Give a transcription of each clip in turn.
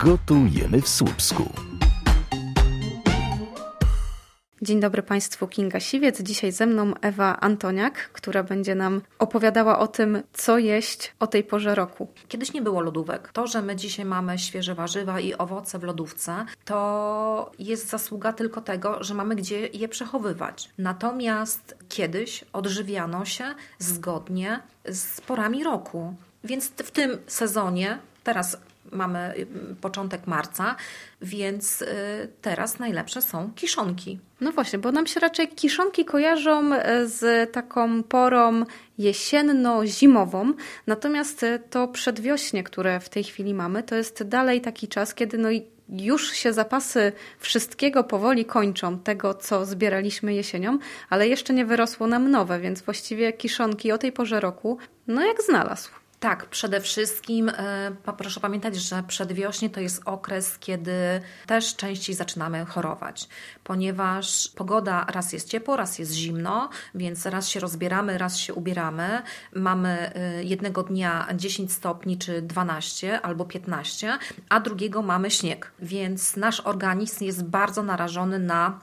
Gotujemy w Słupsku. Dzień dobry Państwu, Kinga Siwiec. Dzisiaj ze mną Ewa Antoniak, która będzie nam opowiadała o tym, co jeść o tej porze roku. Kiedyś nie było lodówek. To, że my dzisiaj mamy świeże warzywa i owoce w lodówce, to jest zasługa tylko tego, że mamy gdzie je przechowywać. Natomiast kiedyś odżywiano się zgodnie z porami roku. Więc w tym sezonie, teraz mamy początek marca, więc teraz najlepsze są kiszonki. No właśnie, bo nam się raczej kiszonki kojarzą z taką porą jesienno-zimową, natomiast to przedwiośnie, które w tej chwili mamy, to jest dalej taki czas, kiedy już się zapasy wszystkiego powoli kończą, tego co zbieraliśmy jesienią, ale jeszcze nie wyrosło nam nowe, więc właściwie kiszonki o tej porze roku, jak znalazł. Tak, przede wszystkim proszę pamiętać, że przedwiośnie to jest okres, kiedy też częściej zaczynamy chorować, ponieważ pogoda raz jest ciepło, raz jest zimno, więc raz się rozbieramy, raz się ubieramy. Mamy jednego dnia 10 stopni czy 12 albo 15, a drugiego mamy śnieg, więc nasz organizm jest bardzo narażony na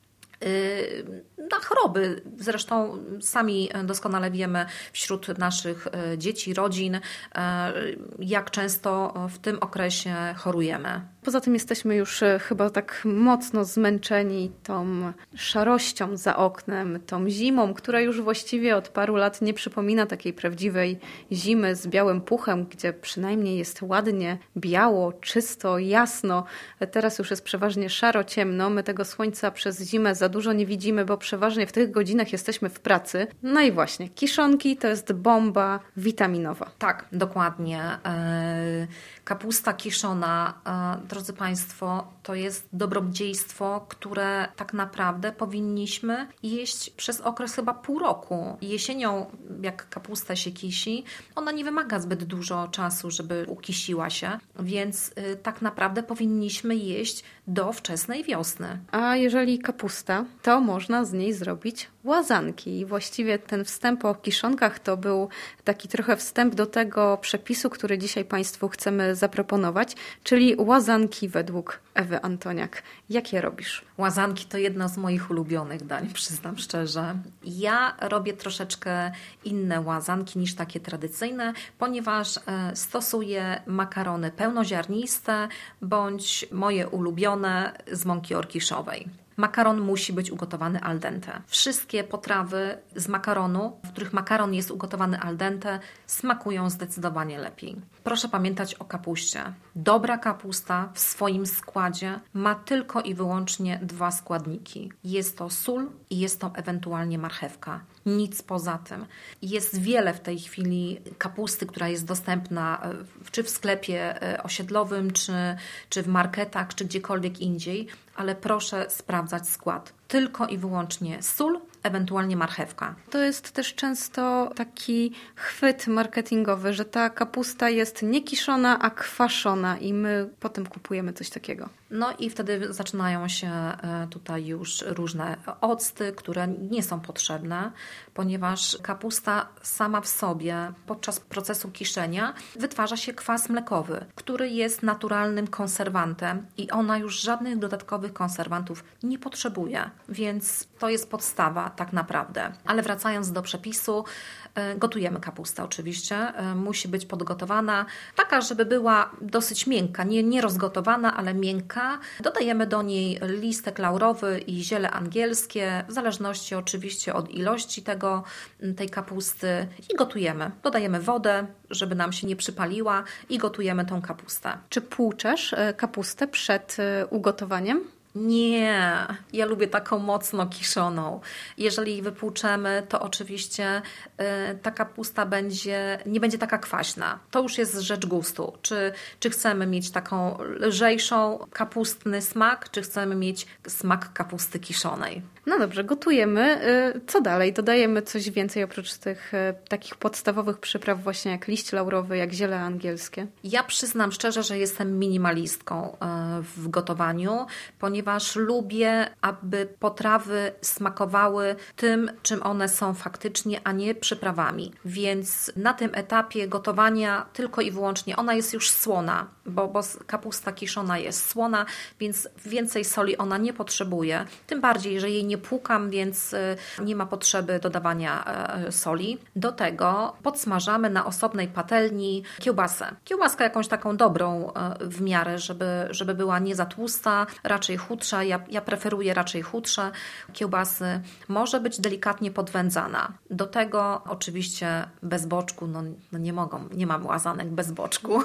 choroby. Zresztą sami doskonale wiemy wśród naszych dzieci, rodzin, jak często w tym okresie chorujemy. Poza tym jesteśmy już chyba tak mocno zmęczeni tą szarością za oknem, tą zimą, która już właściwie od paru lat nie przypomina takiej prawdziwej zimy z białym puchem, gdzie przynajmniej jest ładnie, biało, czysto, jasno. Teraz już jest przeważnie szaro, ciemno. My tego słońca przez zimę za dużo nie widzimy, bo przeważnie w tych godzinach jesteśmy w pracy. No i właśnie, kiszonki to jest bomba witaminowa. Tak, dokładnie. Kapusta kiszona, drodzy Państwo, to jest dobrodziejstwo, które tak naprawdę powinniśmy jeść przez okres chyba pół roku. Jesienią, jak kapusta się kisi, ona nie wymaga zbyt dużo czasu, żeby ukisiła się, więc tak naprawdę powinniśmy jeść do wczesnej wiosny. A jeżeli kapusta, to można z niej zrobić łazanki. I właściwie ten wstęp o kiszonkach to był taki trochę wstęp do tego przepisu, który dzisiaj Państwu chcemy zaproponować, czyli łazanki według Ewy Antoniak. Jak je robisz? Łazanki to jedno z moich ulubionych dań, przyznam szczerze. Ja robię troszeczkę inne łazanki niż takie tradycyjne, ponieważ stosuję makarony pełnoziarniste bądź moje ulubione z mąki orkiszowej. Makaron musi być ugotowany al dente. Wszystkie potrawy z makaronu, w których makaron jest ugotowany al dente, smakują zdecydowanie lepiej. Proszę pamiętać o kapuście. Dobra kapusta w swoim składzie ma tylko i wyłącznie 2 składniki. Jest to sól i jest to ewentualnie marchewka. Nic poza tym. Jest wiele w tej chwili kapusty, która jest dostępna czy w sklepie osiedlowym, czy w marketach, czy gdziekolwiek indziej, ale proszę sprawdzać skład. Tylko i wyłącznie sól, ewentualnie marchewka. To jest też często taki chwyt marketingowy, że ta kapusta jest nie kiszona, a kwaszona i my potem kupujemy coś takiego. No i wtedy zaczynają się tutaj już różne octy, które nie są potrzebne, ponieważ kapusta sama w sobie podczas procesu kiszenia wytwarza się kwas mlekowy, który jest naturalnym konserwantem i ona już żadnych dodatkowych konserwantów nie potrzebuje, więc to jest podstawa tak naprawdę. Ale wracając do przepisu, gotujemy kapustę oczywiście. Musi być podgotowana, taka, żeby była dosyć miękka, nie rozgotowana, ale miękka. Dodajemy do niej listek laurowy i ziele angielskie, w zależności oczywiście od ilości tej kapusty i gotujemy. Dodajemy wodę, żeby nam się nie przypaliła i gotujemy tą kapustę. Czy płuczesz kapustę przed ugotowaniem? Nie, ja lubię taką mocno kiszoną. Jeżeli wypłuczemy, to oczywiście ta kapusta nie będzie taka kwaśna. To już jest rzecz gustu. Czy chcemy mieć taką lżejszą kapustny smak, czy chcemy mieć smak kapusty kiszonej. No dobrze, gotujemy. Co dalej? Dodajemy coś więcej oprócz tych takich podstawowych przypraw właśnie jak liść laurowy, jak ziele angielskie? Ja przyznam szczerze, że jestem minimalistką w gotowaniu, ponieważ ponieważ lubię, aby potrawy smakowały tym, czym one są faktycznie, a nie przyprawami. Więc na tym etapie gotowania tylko i wyłącznie ona jest już słona, bo kapusta kiszona jest słona, więc więcej soli ona nie potrzebuje. Tym bardziej, że jej nie płukam, więc nie ma potrzeby dodawania soli. Do tego podsmażamy na osobnej patelni kiełbasę. Kiełbaskę jakąś taką dobrą w miarę, żeby była nie za tłusta, raczej chudsza. Ja preferuję raczej chudsze kiełbasy. Może być delikatnie podwędzana. Do tego oczywiście bez boczku, nie mam łazanek bez boczku.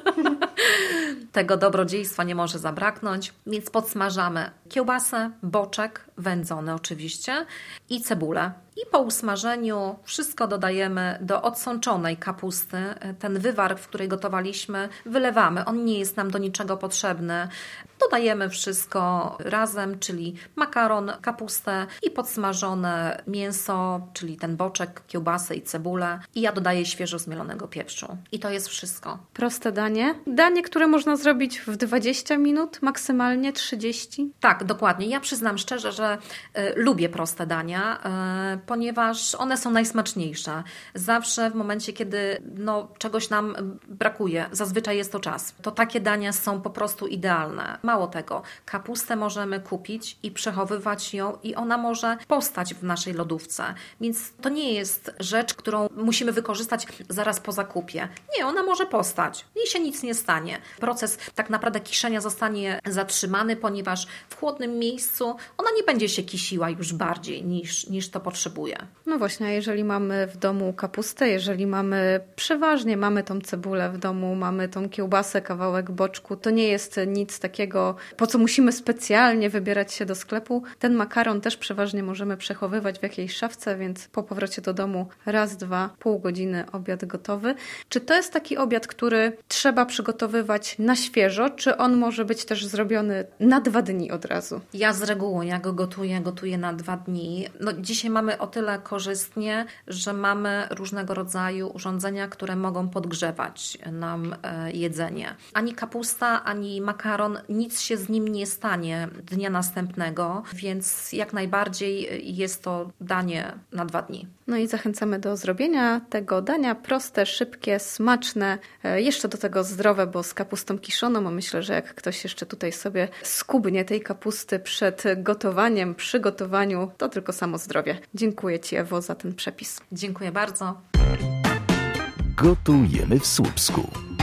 Tego dobrodziejstwa nie może zabraknąć, więc podsmażamy kiełbasę, boczek, wędzony oczywiście i cebulę. I po usmażeniu wszystko dodajemy do odsączonej kapusty. Ten wywar, w której gotowaliśmy, wylewamy. On nie jest nam do niczego potrzebny. Dodajemy wszystko razem, czyli makaron, kapustę i podsmażone mięso, czyli ten boczek, kiełbasę i cebulę. I ja dodaję świeżo zmielonego pieprzu. I to jest wszystko. Proste danie. Danie, które można zrobić w 20 minut, maksymalnie 30. Tak, dokładnie. Ja przyznam szczerze, że lubię proste dania, ponieważ one są najsmaczniejsze. Zawsze w momencie, kiedy czegoś nam brakuje, zazwyczaj jest to czas, to takie dania są po prostu idealne. Mało tego, kapustę możemy kupić i przechowywać ją i ona może postać w naszej lodówce. Więc to nie jest rzecz, którą musimy wykorzystać zaraz po zakupie. Nie, ona może postać. Jej się nic nie stanie. Proces tak naprawdę kiszenia zostanie zatrzymany, ponieważ w chłodnym miejscu ona nie będzie się kisiła już bardziej niż to potrzebuje. No właśnie, a jeżeli mamy w domu kapustę, jeżeli przeważnie mamy tą cebulę w domu, mamy tą kiełbasę, kawałek boczku, to nie jest nic takiego, po co musimy specjalnie wybierać się do sklepu. Ten makaron też przeważnie możemy przechowywać w jakiejś szafce, więc po powrocie do domu raz, dwa, pół godziny obiad gotowy. Czy to jest taki obiad, który trzeba przygotowywać na świeżo, czy on może być też zrobiony na 2 dni od razu? Ja z reguły, jak go gotuję na 2 dni. Dzisiaj mamy o tyle korzystnie, że mamy różnego rodzaju urządzenia, które mogą podgrzewać nam jedzenie. Ani kapusta, ani makaron, nic się z nim nie stanie dnia następnego, więc jak najbardziej jest to danie na 2 dni. No i zachęcamy do zrobienia tego dania proste, szybkie, smaczne, jeszcze do tego zdrowe, bo z kapustą kiszoną, a myślę, że jak ktoś jeszcze tutaj sobie skubnie tej kapusty przed gotowaniem, przy gotowaniu, to tylko samo zdrowie. Dziękuję Ci, Ewo, za ten przepis. Dziękuję bardzo. Gotujemy w Słupsku.